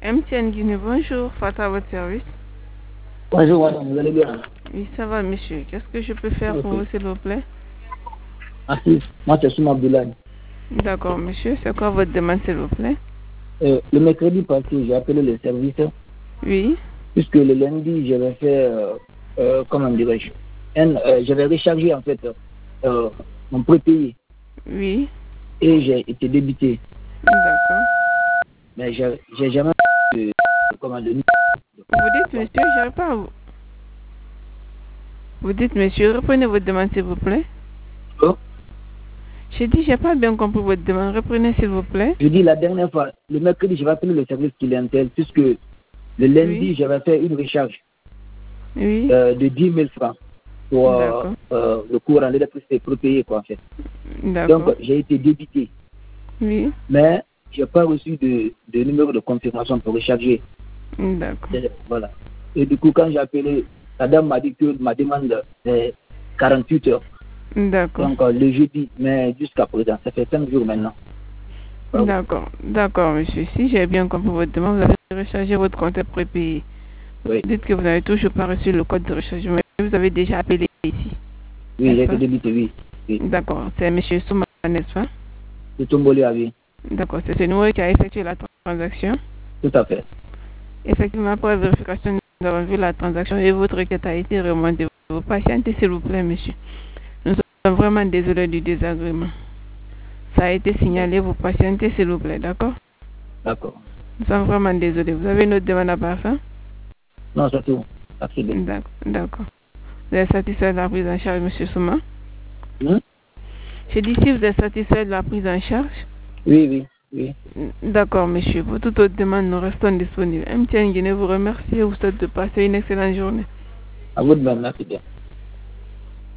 MTN Guinée, bonjour, Fata à votre service. Bonjour madame, vous allez bien? Oui, ça va monsieur. Qu'est-ce que je peux faire pour vous s'il vous plaît? Merci, moi c'est Souma Abdoulaye. D'accord monsieur, c'est quoi votre demande s'il vous plaît? Le mercredi passé, j'ai appelé le service, Oui. puisque le lundi, j'avais fait, comment dirais-je, j'avais rechargé en fait mon prépayé Oui. et j'ai été débité. D'accord. Mais j'ai jamais eu comment de... Vous dites monsieur, j'arrive pas à vous. Vous dites monsieur, reprenez votre demande s'il vous plaît. Oh, J'ai dit, j'ai pas bien compris votre demande. Reprenez s'il vous plaît. je dis la dernière fois, le mercredi, j'avais appelé le service clientèle, puisque le lundi, Oui. j'avais fait une recharge Oui. de 10 000 francs pour D'accord. le courant, l'électricité prépayé quoi en fait. D'accord. Donc j'ai été débité. Oui. Mais je n'ai pas reçu de numéro de confirmation pour recharger. D'accord. Voilà. Et du coup, quand j'ai appelé, la dame m'a dit que ma demande est 48 heures. D'accord. Donc le jeudi, mais jusqu'à présent, ça fait 5 jours maintenant. D'accord. D'accord, monsieur. Si j'ai bien compris votre demande, vous avez rechargé votre compte prépayé. Oui. Dites que vous n'avez toujours pas reçu le code de rechargement. Vous avez déjà appelé ici. Oui, j'ai été débité, oui. Oui. D'accord. C'est monsieur Souma, n'est-ce pas? C'est Tomboli à vie. D'accord. C'est ce numéro qui a effectué la transaction. Tout à fait. Effectivement, après vérification, nous avons vu la transaction et votre requête a été remontée. Vous patientez, s'il vous plaît, monsieur. Nous sommes vraiment désolés du désagrément. Ça a été signalé, vous patientez, s'il vous plaît, d'accord? D'accord. Nous sommes vraiment désolés. Vous avez une autre demande à part ça? Non, c'est tout. Merci bien. D'accord. Vous êtes satisfait de la prise en charge, monsieur Souma? Hein? J'ai dit si vous êtes satisfait de la prise en charge? Oui, oui, oui. D'accord, monsieur. Pour toute autre demande, nous restons disponibles. MTN Guinée vous remercie et vous souhaite de passer une excellente journée. À vous de même, merci bien.